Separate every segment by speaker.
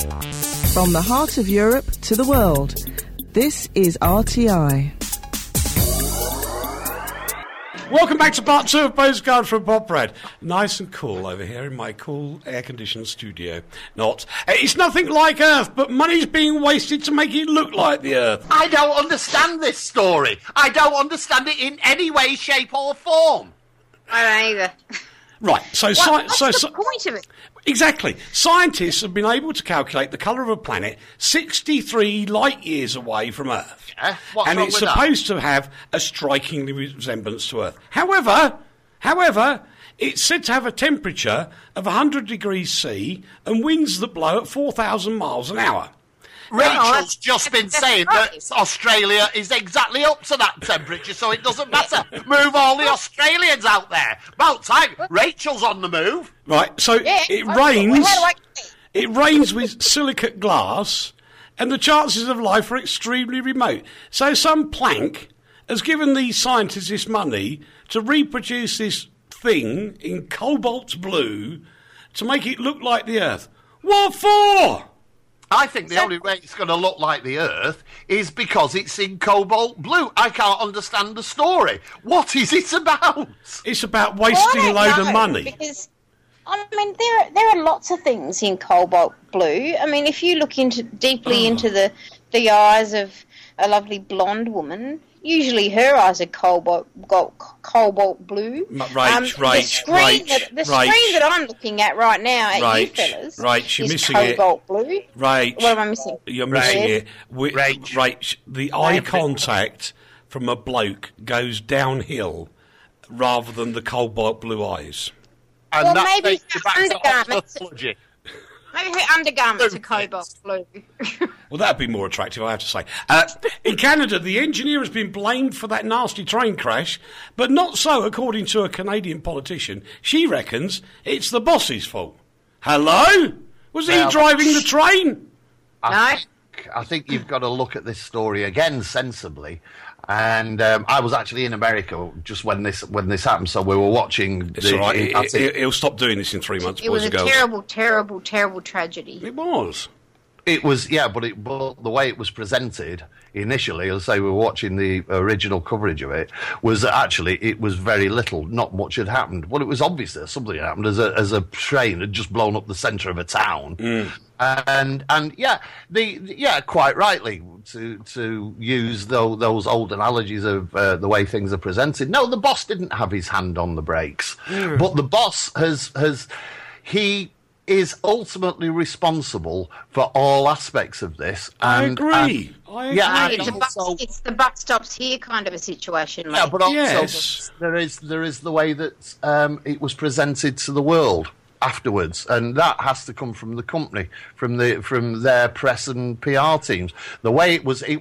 Speaker 1: From the heart of Europe to the world, this is RTI.
Speaker 2: Welcome back to part 2 of Postcard from Bob Brad. Nice and cool over here in my cool air-conditioned studio. It's nothing like Earth, but money's being wasted to make it look like the Earth.
Speaker 3: I don't understand this story. I don't understand it in any way, shape or form.
Speaker 4: I don't either.
Speaker 2: Right, so...
Speaker 4: What's the point of it?
Speaker 2: Exactly. Scientists have been able to calculate the colour of a planet 63 light years away from Earth.
Speaker 3: Yeah? What's
Speaker 2: and
Speaker 3: wrong
Speaker 2: it's
Speaker 3: with
Speaker 2: supposed to have a striking resemblance to Earth. However, it's said to have a temperature of 100 degrees C and winds that blow at 4,000 miles an hour.
Speaker 3: Rachel's just been saying that Australia is exactly up to that temperature, so it doesn't matter. Move all the Australians out there. About time. Rachel's on the move.
Speaker 2: Right, so it rains. It rains with silicate glass, and the chances of life are extremely remote. So some plank has given these scientists this money to reproduce this thing in cobalt blue to make it look like the Earth. What for?
Speaker 3: I think the only way it's going to look like the Earth is because it's in cobalt blue. I can't understand the story. What is it about?
Speaker 2: It's about wasting a load of money.
Speaker 4: Because, I mean, there are lots of things in cobalt blue. I mean, if you look deeply into the eyes of a lovely blonde woman, usually her eyes are cobalt blue.
Speaker 2: The screen
Speaker 4: that I'm looking at right now at you fellas
Speaker 2: you're
Speaker 4: is
Speaker 2: missing
Speaker 4: cobalt blue.
Speaker 2: Rach,
Speaker 4: what am I missing?
Speaker 2: You're missing it. Rach, the eye contact from a bloke goes downhill rather than the cobalt blue eyes.
Speaker 3: And
Speaker 4: well, maybe undergarments. Maybe her undergarments are cobalt blue.
Speaker 2: Well, that'd be more attractive, I have to say. In Canada, the engineer has been blamed for that nasty train crash, but not so, according to a Canadian politician. She reckons it's the boss's fault. Hello? Was he driving the train?
Speaker 3: I think you've got to look at this story again sensibly. And I was actually in America just when this happened, so we were watching.
Speaker 2: It's all right. He'll stop doing this in 3 months.
Speaker 4: It was a terrible, terrible, terrible tragedy.
Speaker 2: It was.
Speaker 3: It was, yeah, but the way it was presented initially, as I say, we were watching the original coverage of it, was that actually it was very little, not much had happened. Well, it was obvious that something had happened as a train had just blown up the centre of a town. And quite rightly, to use those old analogies of the way things are presented. No, the boss didn't have his hand on the brakes, but the boss he is ultimately responsible for all aspects of this.
Speaker 2: I agree.
Speaker 4: It's the buck stops here kind of a situation. Mate.
Speaker 3: Yeah, but also there is the way that it was presented to the world afterwards, and that has to come from the company, from their press and PR teams. The way they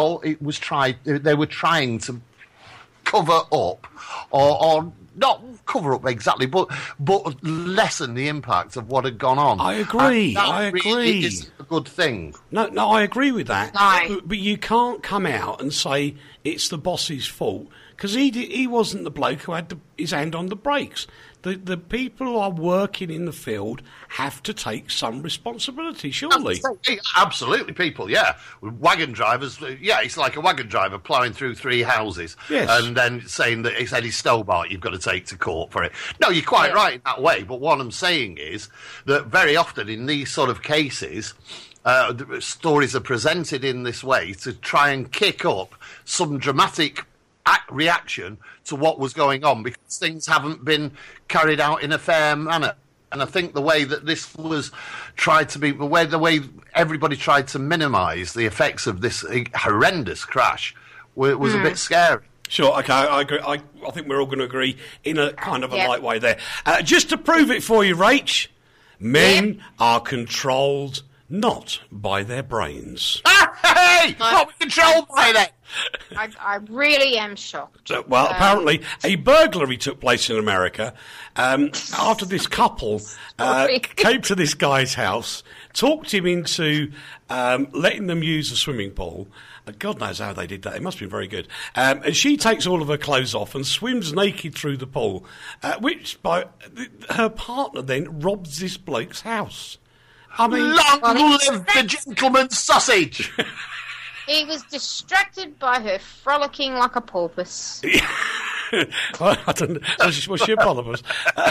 Speaker 3: were trying to cover up or not cover up exactly, but lessen the impact of what had gone on.
Speaker 2: I agree.
Speaker 3: Really is a good thing.
Speaker 2: No, I agree with that.
Speaker 4: No.
Speaker 2: But you can't come out and say it's the boss's fault, because he wasn't the bloke who had his hand on the brakes. The people who are working in the field have to take some responsibility, surely.
Speaker 3: Absolutely, people, yeah. Wagon drivers, it's like a wagon driver ploughing through 3 houses and then saying that it's Eddie Stobart you've got to take to court for it. No, you're quite right in that way, but what I'm saying is that very often in these sort of cases, stories are presented in this way to try and kick up some dramatic reaction to what was going on, because things haven't been carried out in a fair manner. And I think the way that this was tried to be, the way everybody tried to minimise the effects of this horrendous crash was a bit scary.
Speaker 2: Sure, okay, I agree. I think we're all going to agree in a kind of a light way there. Just to prove it for you, Rach, men are controlled not by their brains.
Speaker 3: Hey! What were controlled by that?
Speaker 4: I really am shocked.
Speaker 2: Apparently a burglary took place in America after this couple came to this guy's house, talked him into letting them use the swimming pool. God knows how they did that. It must have been very good. And she takes all of her clothes off and swims naked through the pool, which her partner then robs this bloke's house.
Speaker 3: I mean, long live the gentleman's sausage!
Speaker 4: He was distracted by her frolicking like a porpoise.
Speaker 2: Well, I don't know. Was she a polypus?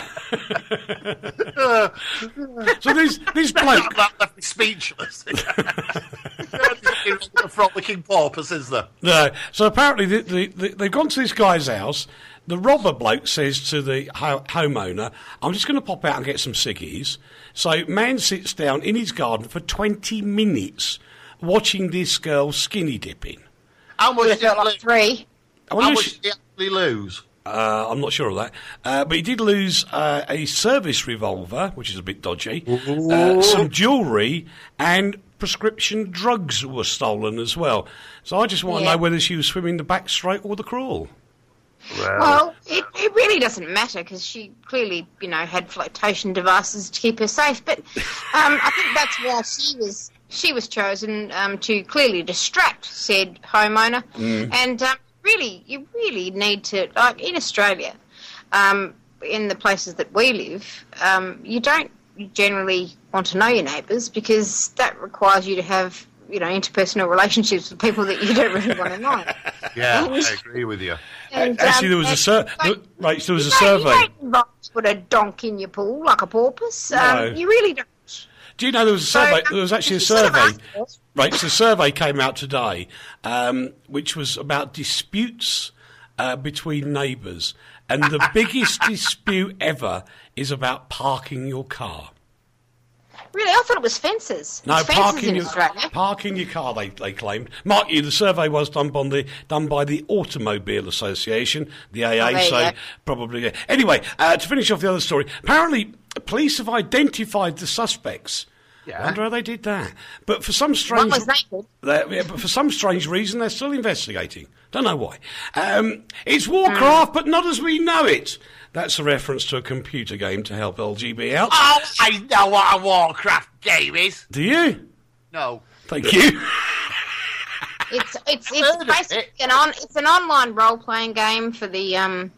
Speaker 2: So this bloke...
Speaker 3: That left me speechless. The frolicking porpoise, is there?
Speaker 2: No. So apparently they've gone to this guy's house. The robber bloke says to the homeowner, I'm just going to pop out and get some ciggies. So man sits down in his garden for 20 minutes watching this girl skinny dipping.
Speaker 3: How much did
Speaker 4: like 3?
Speaker 3: How much did he actually lose?
Speaker 2: I'm not sure of that. But he did lose a service revolver, which is a bit dodgy, some jewellery, and prescription drugs were stolen as well. So I just want to know whether she was swimming the backstroke or the crawl.
Speaker 4: Well, it really doesn't matter because she clearly, had flotation devices to keep her safe. But I think that's why she was chosen to clearly distract said homeowner. And really, you really need to, like in Australia, in the places that we live, you don't generally want to know your neighbours because that requires you to have, interpersonal relationships with people that you don't really want to know.
Speaker 3: Yeah, I agree with you.
Speaker 2: And, actually, there was a survey. You
Speaker 4: don't put a donk in your pool like a porpoise.
Speaker 2: No.
Speaker 4: You really don't.
Speaker 2: Do you know there was a survey? There was actually a survey. Right, so the survey came out today, which was about disputes between neighbours, and the biggest dispute ever is about parking your car.
Speaker 4: Really? I thought it was fences.
Speaker 2: No,
Speaker 4: parking
Speaker 2: your car, they claimed. Mark you, the survey was done by the Automobile Association, the AA, probably... Anyway, to finish off the other story, apparently police have identified the suspects. Yeah. I wonder how they did that. But for some strange... but for some strange reason, they're still investigating. Don't know why. It's Warcraft, but not as we know it. That's a reference to a computer game to help LGB out.
Speaker 3: Oh, I know what a Warcraft game is.
Speaker 2: Do you?
Speaker 3: No.
Speaker 2: Thank you.
Speaker 4: It's basically it's an online role playing game for the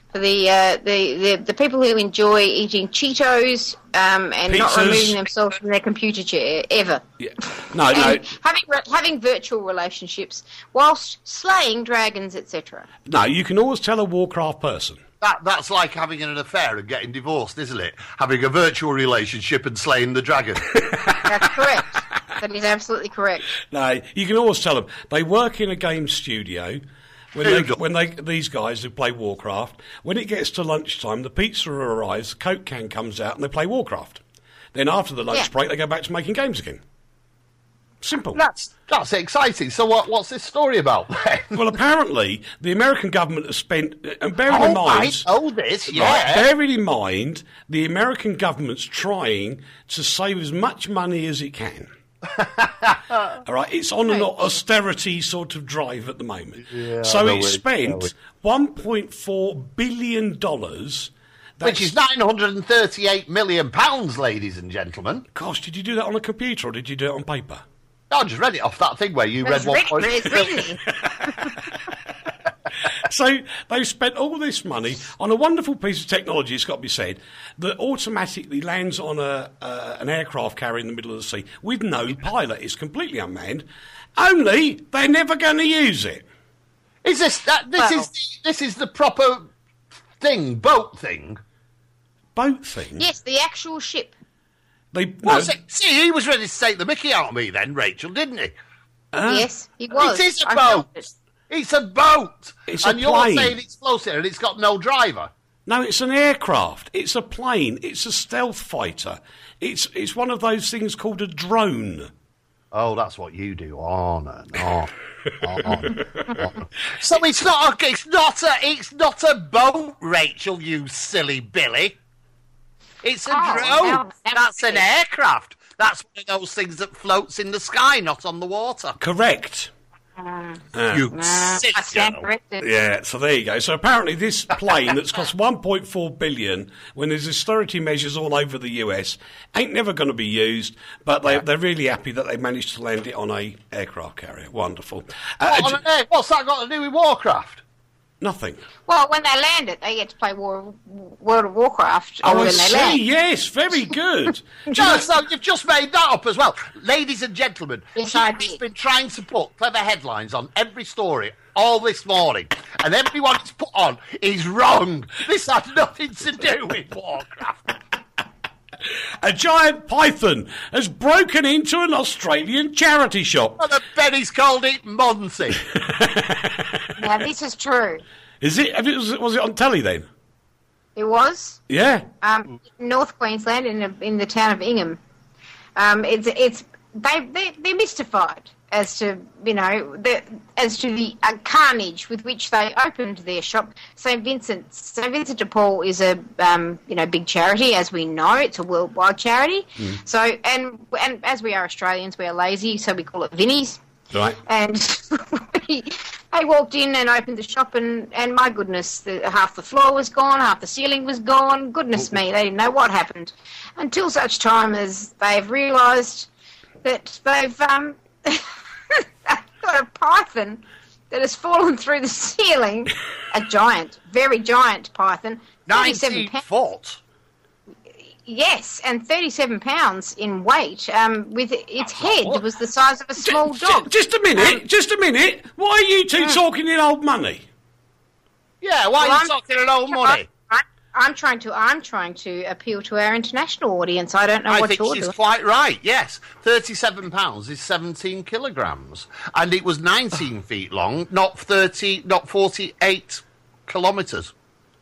Speaker 4: people who enjoy eating Cheetos and pizzas. Not removing themselves from their computer chair ever.
Speaker 2: Yeah. No.
Speaker 4: Having virtual relationships whilst slaying dragons, etc.
Speaker 2: No, you can always tell a Warcraft person.
Speaker 3: That's like having an affair and getting divorced, isn't it? Having a virtual relationship and slaying the dragon.
Speaker 4: That's correct. That is absolutely correct.
Speaker 2: No, you can always tell them they work in a game studio. These guys who play Warcraft, when it gets to lunchtime, the pizza arrives, the Coke can comes out, and they play Warcraft. Then after the lunch break, they go back to making games again. Simple.
Speaker 3: That's exciting. So what's this story about then?
Speaker 2: Well, apparently the American government has spent, and bearing in mind, bearing in mind, the American government's trying to save as much money as it can. All right, it's on an austerity sort of drive at the moment. Yeah, so it spent $1.4 billion.
Speaker 3: Which is £938 million, ladies and gentlemen.
Speaker 2: Gosh, did you do that on a computer or did you do it on paper?
Speaker 3: No, I just read it off that thing where you read 1.4 billion.
Speaker 2: So they've spent all this money on a wonderful piece of technology, it's got to be said, that automatically lands on an aircraft carrier in the middle of the sea with no pilot. It's completely unmanned. Only they're never going to use it.
Speaker 3: Is this the proper thing, boat thing?
Speaker 2: Boat thing?
Speaker 4: Yes, the actual ship.
Speaker 3: See, he was ready to take the mickey out of me then, Rachel, didn't he?
Speaker 4: Yes, he was.
Speaker 3: It is a boat. It's a boat.
Speaker 2: It's
Speaker 3: and
Speaker 2: a
Speaker 3: you're
Speaker 2: plane.
Speaker 3: saying it's floating and it's got no driver.
Speaker 2: No, it's an aircraft. It's a plane. It's a stealth fighter. It's one of those things called a drone.
Speaker 3: Oh, that's what you do. On and on. So it's not a boat, Rachel, you silly Billy. It's a drone. No, that's an aircraft. That's one of those things that floats in the sky, not on the water.
Speaker 2: Correct. Yeah, so there you go. So apparently this plane that's cost $1.4 billion, when there's austerity measures all over the US, ain't never going to be used, but they're really happy that they managed to land it on a aircraft carrier. Wonderful.
Speaker 3: What's that got to do with Warcraft?
Speaker 2: Nothing.
Speaker 4: Well, when they land it, they get to play World of Warcraft.
Speaker 2: Oh,
Speaker 4: when
Speaker 2: I
Speaker 4: they
Speaker 2: see.
Speaker 4: land.
Speaker 2: Yes, very good.
Speaker 3: So you've just made that up as well. Ladies and gentlemen,
Speaker 4: yes,
Speaker 3: she's been trying to put clever headlines on every story all this morning, and everyone it's put on is wrong. This had nothing to do with Warcraft.
Speaker 2: A giant python has broken into an Australian charity shop.
Speaker 3: And the Benny's called it Monty.
Speaker 4: Now, this is true.
Speaker 2: Is it? Was it on telly then?
Speaker 4: It was.
Speaker 2: Yeah.
Speaker 4: North Queensland, in the town of Ingham. They're mystified as to the carnage with which they opened their shop. St Vincent de Paul is a big charity, as we know. It's a worldwide charity. So and as we are Australians, we are lazy, so we call it Vinnie's.
Speaker 2: Right.
Speaker 4: And they walked in and opened the shop, and my goodness, half the floor was gone, half the ceiling was gone. Goodness me, they didn't know what happened until such time as they've realised that they've got a python that has fallen through the ceiling, a giant, very giant python,
Speaker 3: 19 foot.
Speaker 4: Yes, and 37 pounds in weight. With its head was the size of a small dog.
Speaker 2: Just a minute. Why are you two talking in old money?
Speaker 3: Yeah, why are you talking in old money?
Speaker 4: I'm trying to appeal to our international audience. I don't know what you're doing. I think
Speaker 3: she's quite right, yes. 37 pounds is 17 kilograms. And it was 19 feet long, not 48 kilometres.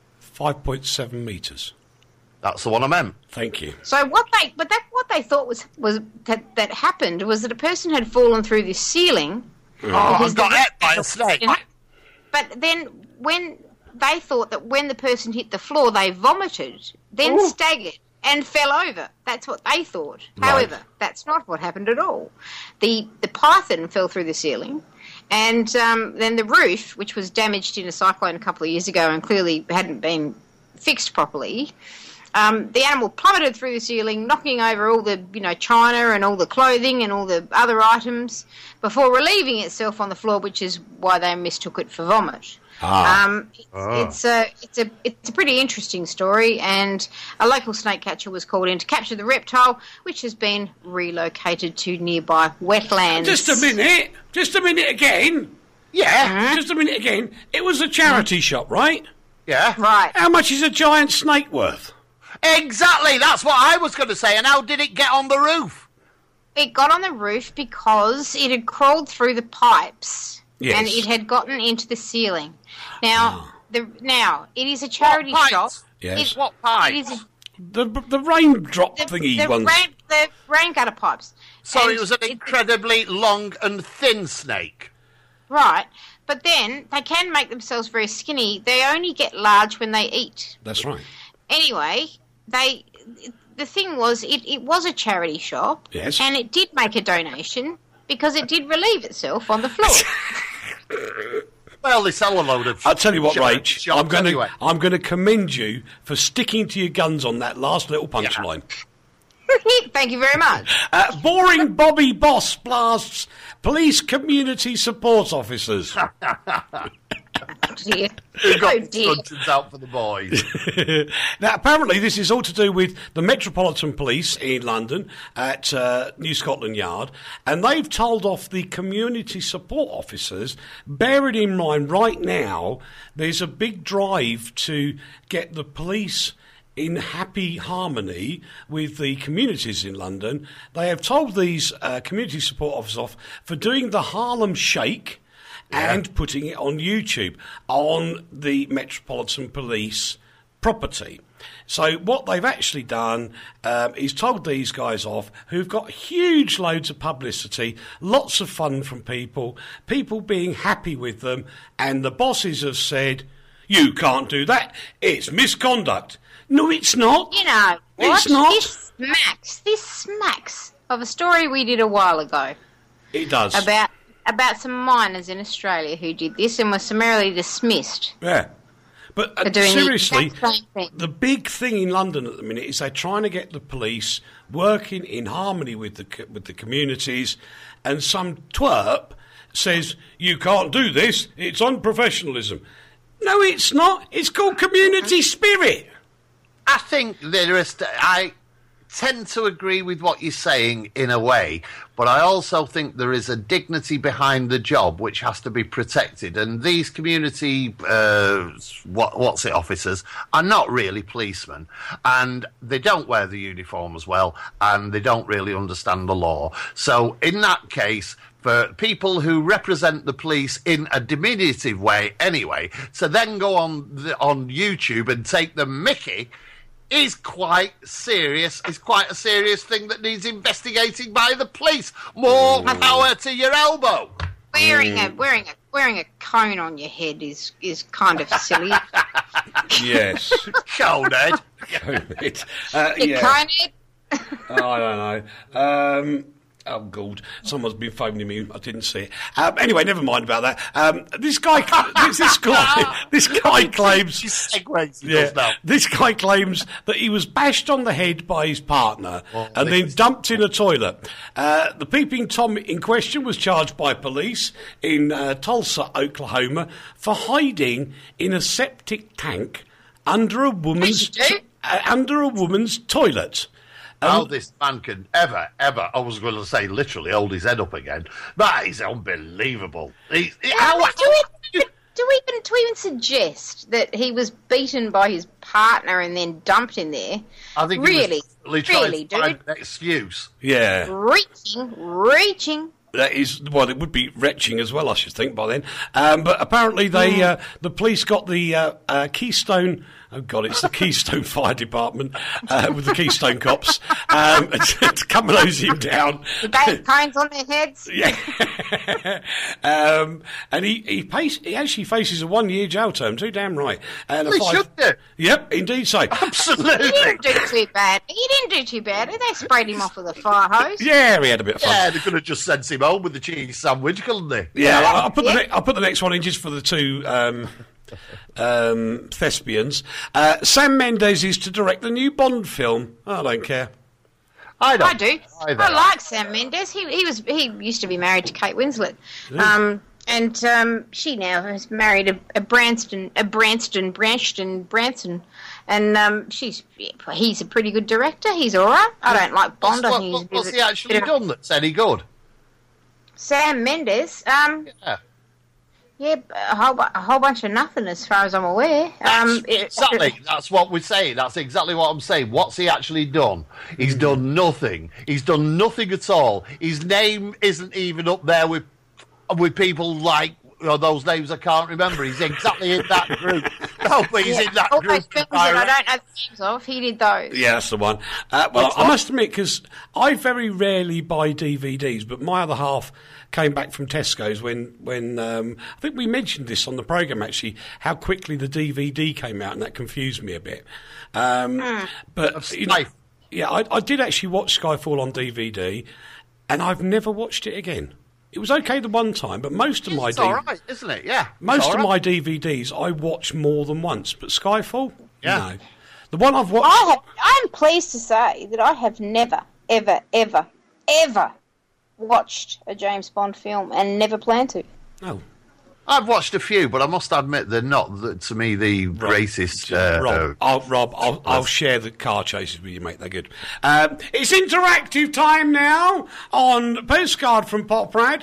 Speaker 2: 5.7 metres.
Speaker 3: That's the one I meant.
Speaker 2: Thank you.
Speaker 4: So what they thought was that happened was that a person had fallen through this ceiling.
Speaker 3: I got hit by a snake.
Speaker 4: But then they thought that when the person hit the floor, they vomited, then staggered and fell over. That's what they thought. Right. However, that's not what happened at all. The python fell through the ceiling, and then the roof, which was damaged in a cyclone a couple of years ago and clearly hadn't been fixed properly, the animal plummeted through the ceiling, knocking over all the china and all the clothing and all the other items before relieving itself on the floor, which is why they mistook it for vomit. It's a pretty interesting story, and a local snake catcher was called in to capture the reptile, which has been relocated to nearby wetlands.
Speaker 2: Just a minute again. Yeah, just a minute again. It was a charity shop, right?
Speaker 3: Yeah.
Speaker 4: Right.
Speaker 2: How much is a giant snake worth?
Speaker 3: Exactly, that's what I was going to say. And how did it get on the roof?
Speaker 4: It got on the roof because it had crawled through the pipes. Yes. And it had gotten into the ceiling. Now, it is a charity shop.
Speaker 3: Yes. What pipes?
Speaker 2: The raindrop thingy ones.
Speaker 4: The rain gutter pipes.
Speaker 3: So it was an incredibly long and thin snake.
Speaker 4: Right. But then they can make themselves very skinny. They only get large when they eat.
Speaker 2: That's right.
Speaker 4: Anyway, the thing was, it was a charity shop.
Speaker 2: Yes.
Speaker 4: And it did make a donation because it did relieve itself on the floor.
Speaker 3: Well, they sell a load of...
Speaker 2: I'll tell you what, Rach, I'm going to commend you for sticking to your guns on that last little punchline.
Speaker 4: Thank you very much.
Speaker 2: Boring Bobby Boss blasts police community support officers.
Speaker 4: Dear.
Speaker 3: Who got conscience out for the boys.
Speaker 2: Now, apparently this is all to do with the Metropolitan Police in London at New Scotland Yard, and they've told off the community support officers, bearing in mind right now there's a big drive to get the police in happy harmony with the communities in London. They have told these community support officers off for doing the Harlem Shake and putting it on YouTube on the Metropolitan Police property. So what they've actually done is told these guys off, who've got huge loads of publicity, lots of fun from people being happy with them, and the bosses have said, you can't do that, it's misconduct. No, it's not.
Speaker 4: You know,
Speaker 2: it's not.
Speaker 4: This smacks of a story we did a while ago.
Speaker 2: It does.
Speaker 4: About some miners in Australia who did this and were summarily dismissed.
Speaker 2: Yeah. But seriously, the big thing in London at the minute is they're trying to get the police working in harmony with the communities, and some twerp says, you can't do this, it's unprofessionalism. No, it's not. It's called community spirit.
Speaker 3: I think I tend to agree with what you're saying in a way, but I also think there is a dignity behind the job which has to be protected, and these community officers are not really policemen, and they don't wear the uniform as well, and they don't really understand the law. So in that case, for people who represent the police in a diminutive way anyway, to then go on YouTube and take the mickey is quite serious. It's quite a serious thing that needs investigating by the police. More power to your elbow.
Speaker 4: Wearing a cone on your head is kind of silly.
Speaker 2: Yes.
Speaker 3: Conehead.
Speaker 2: Conehead.
Speaker 4: Conehead?
Speaker 2: I don't know. Oh, God. Someone's been phoning me. I didn't see it. Anyway, never mind about that. This guy claims... This guy claims that he was bashed on the head by his partner and then dumped in a toilet. The peeping Tom in question was charged by police in Tulsa, Oklahoma, for hiding in a septic tank under a woman's toilet.
Speaker 3: How this man can ever, I was going to say literally hold his head up again. That is unbelievable.
Speaker 4: Do we even suggest that he was beaten by his partner and then dumped in there?
Speaker 3: I think
Speaker 4: really,
Speaker 3: trying to find an excuse.
Speaker 2: Yeah.
Speaker 4: Reaching.
Speaker 2: That is, well, it would be retching as well, I should think, by then. But apparently the police got the Keystone... Oh, God, it's the Keystone Fire Department with the Keystone cops to come and hose him down.
Speaker 4: The bad cones on their heads.
Speaker 2: Yeah. And he actually faces a 1-year jail term, too damn right. And
Speaker 3: he should do.
Speaker 2: Yep, indeed so.
Speaker 3: Absolutely.
Speaker 4: He didn't do too bad. They sprayed him off with a fire hose.
Speaker 2: Yeah, he had a bit of fun.
Speaker 3: Yeah, they could have just sent him home with the cheese sandwich, couldn't they?
Speaker 2: Yeah, I'll put the next one in just for the two... thespians. Sam Mendes is to direct the new Bond film. I don't care.
Speaker 3: I
Speaker 4: do. I like Sam Mendes. He used to be married to Kate Winslet. And she now has married a Branson, and he's a pretty good director. He's all right. I don't like Bond.
Speaker 3: What's he actually done that's any good?
Speaker 4: Sam Mendes. Yeah, a whole bunch of nothing as far as I'm aware.
Speaker 3: Exactly. That's what we're saying. That's exactly what I'm saying. What's he actually done? He's done nothing. He's done nothing at all. His name isn't even up there with people like those names I can't remember. He's exactly in that group. No, but he's in that
Speaker 4: all
Speaker 3: group.
Speaker 4: Those films that I don't know the names of, he did those.
Speaker 2: Yeah, that's the one. Well, I must admit, because I very rarely buy DVDs, but my other half came back from Tesco's when I think we mentioned this on the programme, actually, how quickly the DVD came out, and that confused me a bit. But, I did actually watch Skyfall on DVD, and I've never watched it again. It was okay the one time, but most of my
Speaker 3: all right, isn't it? Yeah.
Speaker 2: Most of my DVDs I watch more than once, but Skyfall, no. The one I've watched.
Speaker 4: I'm pleased to say that I have never, ever, ever, ever watched a James Bond film and never plan to.
Speaker 2: Oh.
Speaker 3: I've watched a few, but I must admit they're not, to me, the greatest.
Speaker 2: Rob, I'll share the car chases with you, mate. They're good. It's interactive time now on Postcard from Poprad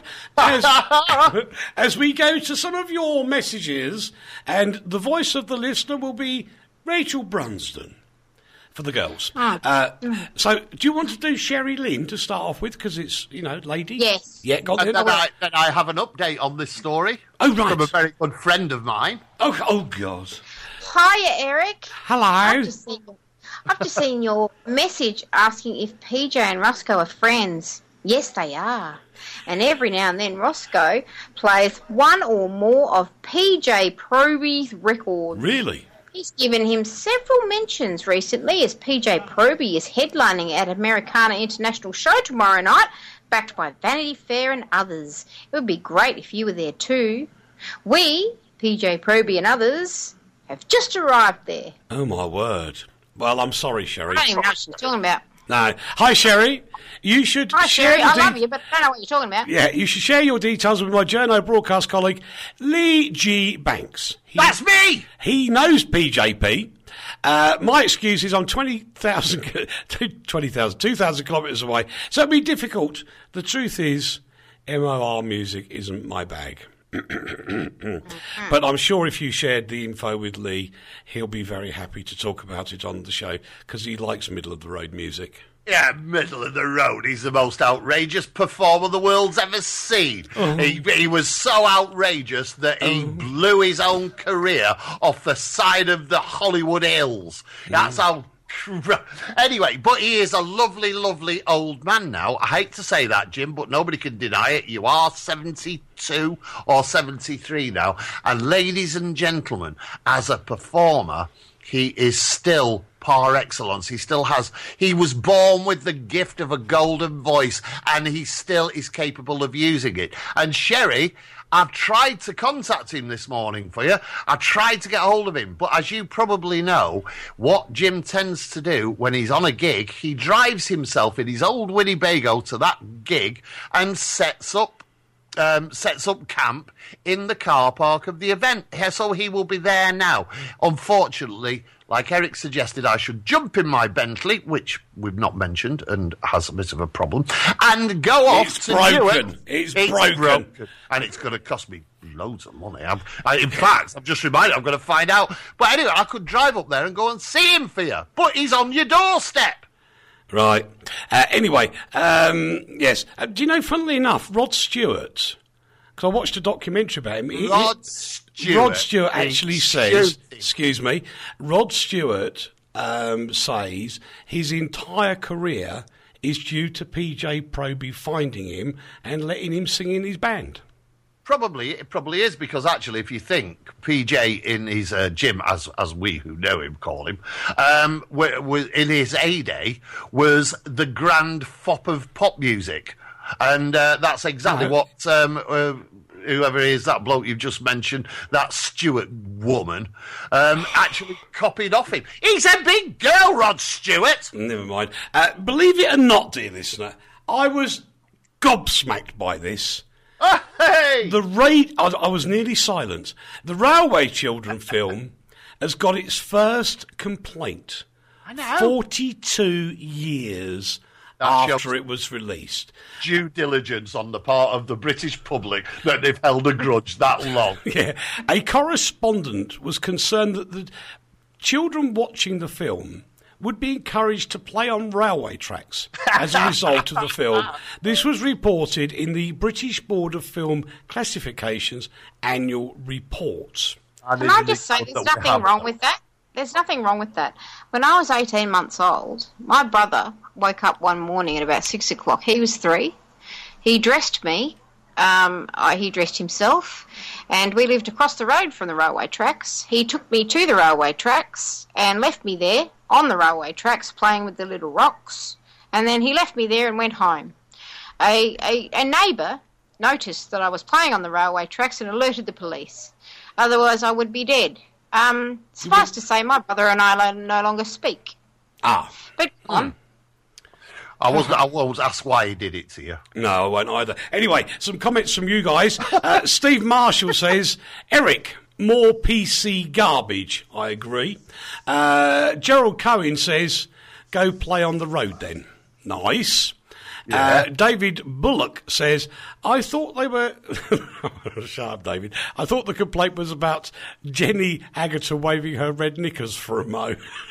Speaker 2: as we go to some of your messages, and the voice of the listener will be Rachel Brunsden for the girls. So, do you want to do Sherry Lynn to start off with? Because it's, ladies.
Speaker 4: Yes.
Speaker 2: Yeah, got it.
Speaker 3: Then I have an update on this story.
Speaker 2: Oh, right.
Speaker 3: From a very good friend of mine.
Speaker 2: Oh God.
Speaker 4: Hiya, Eric.
Speaker 2: Hello.
Speaker 4: I've just seen your message asking if PJ and Roscoe are friends. Yes, they are. And every now and then Roscoe plays one or more of PJ Proby's records.
Speaker 2: Really?
Speaker 4: He's given him several mentions recently as PJ Proby is headlining at Americana International Show tomorrow night, backed by Vanity Fair and others. It would be great if you were there too. We, PJ Proby and others, have just arrived there.
Speaker 2: Oh, my word. Well, I'm sorry, Sherry.
Speaker 4: I don't even know what she's talking about.
Speaker 2: No. Hi, Sherry. You should share
Speaker 4: Sherry. I love you, but I don't know what you're talking about.
Speaker 2: Yeah, you should share your details with my journo broadcast colleague, Lee G. Banks.
Speaker 3: That's me!
Speaker 2: He knows PJP. My excuse is I'm 2,000 kilometres away, so it'd be difficult. The truth is, MOR music isn't my bag. But I'm sure if you shared the info with Lee, he'll be very happy to talk about it on the show, because he likes middle-of-the-road music.
Speaker 3: Yeah, middle of the road. He's the most outrageous performer the world's ever seen. He was so outrageous that he blew his own career off the side of the Hollywood Hills. That's how... Anyway, but he is a lovely, lovely old man now. I hate to say that, Jim, but nobody can deny it. You are 72 or 73 now. And ladies and gentlemen, as a performer, he is still par excellence. He was born with the gift of a golden voice, and he still is capable of using it. And Sherry, I've tried to contact him this morning for you. I tried to get hold of him, but as you probably know, what Jim tends to do when he's on a gig, he drives himself in his old Winnebago to that gig and sets up camp in the car park of the event. So he will be there now. Unfortunately, like Eric suggested, I should jump in my Bentley, which we've not mentioned and has a bit of a problem, and go off to Newark.
Speaker 2: It's broken.
Speaker 3: And it's going to cost me loads of money. In fact, I've just reminded I'm going to find out. But anyway, I could drive up there and go and see him for you. But he's on your doorstep.
Speaker 2: Right. Anyway, yes. Do you know, funnily enough, Rod Stewart, because I watched a documentary about him. Rod Stewart actually says, Rod Stewart says his entire career is due to PJ Proby finding him and letting him sing in his band.
Speaker 3: It probably is, because actually, if you think PJ in his Jim, as we who know him call him, in his heyday, was the grand fop of pop music, and that's exactly what whoever is that bloke you've just mentioned, that Stewart woman, actually copied off him. He's a big girl, Rod Stewart.
Speaker 2: Never mind. Believe it or not, dear listener, I was gobsmacked by this.
Speaker 3: Hey!
Speaker 2: I was nearly silent. The Railway Children film has got its first complaint.
Speaker 3: I know.
Speaker 2: 42 years after it was released.
Speaker 3: Due diligence on the part of the British public that they've held a grudge that long.
Speaker 2: Yeah. A correspondent was concerned that the children watching the film would be encouraged to play on railway tracks as a result of the film. This was reported in the British Board of Film Classification's annual reports.
Speaker 4: Can I just say, there's nothing wrong with that? There's nothing wrong with that. When I was 18 months old, my brother woke up one morning at about 6 o'clock. He was 3. He dressed me. He dressed himself, and we lived across the road from the railway tracks. He took me to the railway tracks and left me there on the railway tracks playing with the little rocks, and then he left me there and went home. A neighbour noticed that I was playing on the railway tracks and alerted the police. Otherwise, I would be dead. Suffice to say, my brother and I no longer speak. But go on.
Speaker 3: I won't ask why he did it to you.
Speaker 2: No, I won't either. Anyway, some comments from you guys. Steve Marshall says, Eric, more PC garbage. I agree. Gerald Cohen says, go play on the road then. Nice. Yeah. David Bullock says, I thought they were... Shut up, David. I thought the complaint was about Jenny Agutter waving her red knickers for a mo.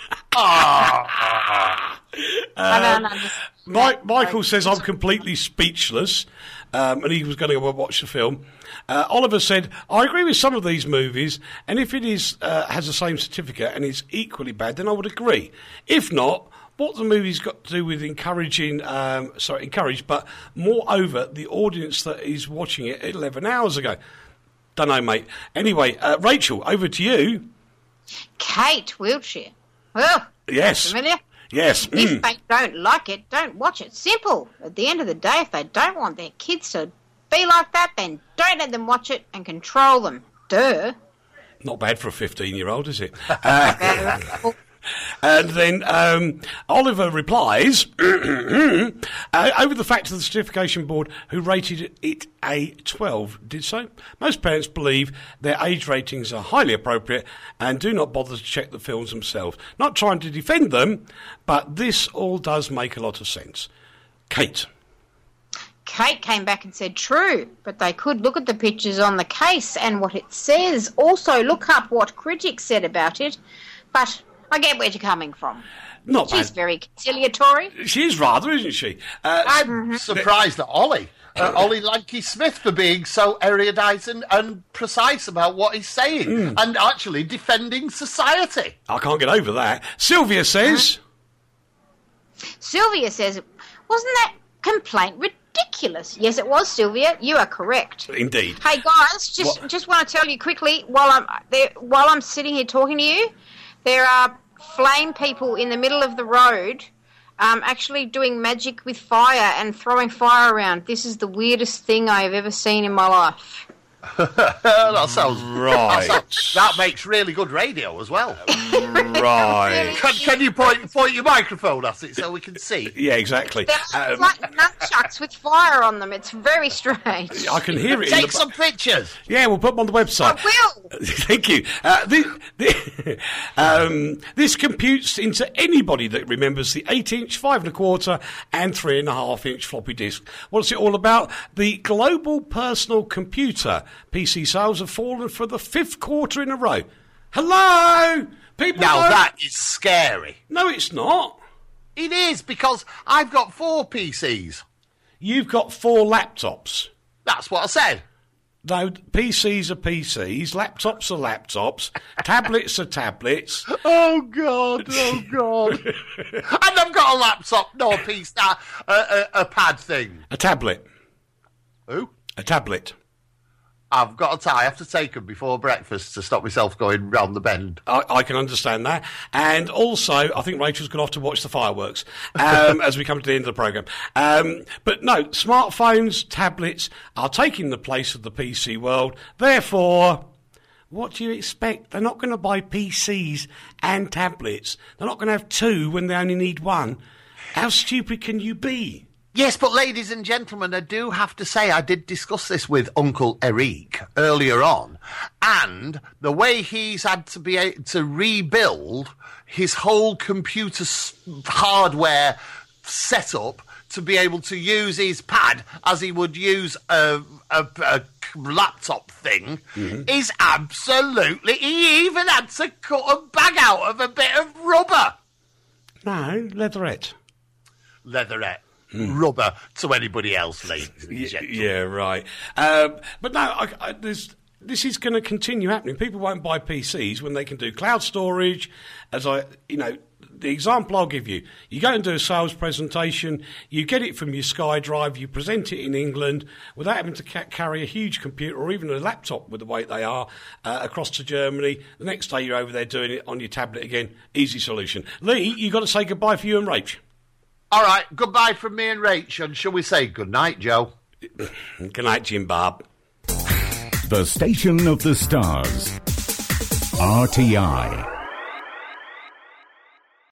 Speaker 2: Michael says, I'm completely speechless, and he was going to go watch the film. Oliver said, I agree with some of these movies, and if it is has the same certificate and is equally bad, then I would agree. If not, what the movie's got to do with encourage, but moreover, the audience that is watching it 11 hours ago. Don't know, mate. Anyway, Rachel, over to you.
Speaker 4: Kate Wiltshire. Well,
Speaker 2: yes.
Speaker 4: Familiar?
Speaker 2: Yes.
Speaker 4: If they don't like it, don't watch it. Simple. At the end of the day, if they don't want their kids to be like that, then don't let them watch it and control them. Duh.
Speaker 2: Not bad for a 15-year-old, is it? And then Oliver replies, over the fact of the certification board who rated it a 12 did so. Most parents believe their age ratings are highly appropriate and do not bother to check the films themselves. Not trying to defend them, but this all does make a lot of sense. Kate
Speaker 4: came back and said, true, but they could look at the pictures on the case and what it says. Also look up what critics said about it. But I get where you're coming from.
Speaker 2: Not
Speaker 4: She's
Speaker 2: bad.
Speaker 4: very conciliatory.
Speaker 2: She is rather, isn't she?
Speaker 3: I'm surprised at Ollie Lanky Smith for being so erudite and precise about what he's saying and actually defending society.
Speaker 2: I can't get over that. Sylvia says...
Speaker 4: wasn't that complaint ridiculous? Yes, it was, Sylvia. You are correct.
Speaker 2: Indeed.
Speaker 4: Hey, guys, just want to tell you quickly, while I'm sitting here talking to you, there are flame people in the middle of the road actually doing magic with fire and throwing fire around. This is the weirdest thing I have ever seen in my life.
Speaker 3: That sounds
Speaker 2: right.
Speaker 3: That makes really good radio as well.
Speaker 2: Right.
Speaker 3: Can you point your microphone at it so we can see?
Speaker 2: Yeah, exactly.
Speaker 4: They're like nunchucks with fire on them. It's very strange.
Speaker 2: I can hear it.
Speaker 3: Take some pictures.
Speaker 2: Yeah, we'll put them on the website.
Speaker 4: I will.
Speaker 2: Thank you. This computes into anybody that remembers the 8-inch, 5 1/4, and 3.5-inch floppy disk. What's it all about? The global personal computer. PC sales have fallen for the 5th quarter in a row. Hello? People
Speaker 3: Now that is scary.
Speaker 2: No, it's not.
Speaker 3: It is, because I've got 4 PCs.
Speaker 2: You've got 4 laptops.
Speaker 3: That's what I said.
Speaker 2: No, PCs are PCs, laptops are laptops, tablets are tablets.
Speaker 3: Oh, God, oh, God. And I've got a laptop, no a PC, a pad thing.
Speaker 2: A tablet.
Speaker 3: Who?
Speaker 2: A tablet.
Speaker 3: I've got I have to take them before breakfast to stop myself going round the bend.
Speaker 2: I can understand that. And also, I think Rachel's gone off to watch the fireworks as we come to the end of the programme. But no, smartphones, tablets are taking the place of the PC world. Therefore, what do you expect? They're not going to buy PCs and tablets. They're not going to have 2 when they only need 1. How stupid can you be?
Speaker 3: Yes, but ladies and gentlemen, I do have to say I did discuss this with Uncle Eric earlier on, and the way he's had to be able to rebuild his whole computer hardware setup to be able to use his pad as he would use a laptop thing is absolutely... He even had to cut a bag out of a bit of rubber.
Speaker 2: No, leatherette.
Speaker 3: Rubber to anybody else, ladies and gentlemen.
Speaker 2: Yeah, right. But no, this is going to continue happening. People won't buy PCs when they can do cloud storage. The example I'll give you, you go and do a sales presentation, you get it from your SkyDrive, you present it in England without having to carry a huge computer or even a laptop with the way they are across to Germany. The next day you're over there doing it on your tablet again. Easy solution. Lee, you've got to say goodbye for you and Rach.
Speaker 3: All right, goodbye from me and Rach, and shall we say good night, Joe?
Speaker 2: Good night, Jim Bob.
Speaker 5: The Station of the Stars. RTI.